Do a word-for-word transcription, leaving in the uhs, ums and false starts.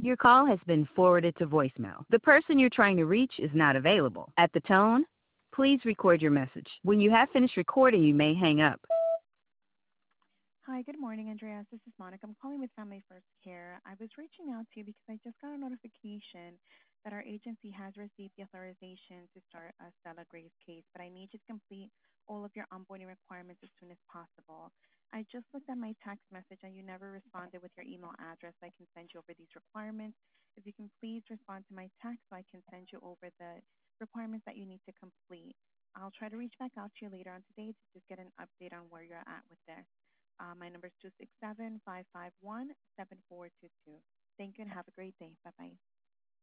Your call has been forwarded to voicemail. The person you're trying to reach is not available. At the tone, please record your message. When you have finished recording, you may hang up. Hi, good morning, Andreas. This is Monica. I'm calling with Family First Care. I was reaching out to you because I just got a notification that our agency has received the authorization to start a Stella Grace case, but I need you to complete all of your onboarding requirements as soon as possible. I just looked at my text message and you never responded with your email address. I can send you over these requirements. If you can please respond to my text so I can send you over the requirements that you need to complete. I'll try to reach back out to you later on today to just get an update on where you're at with this. Uh, my number is two six seven, five five one, seven four two two. Thank you and have a great day. Bye-bye.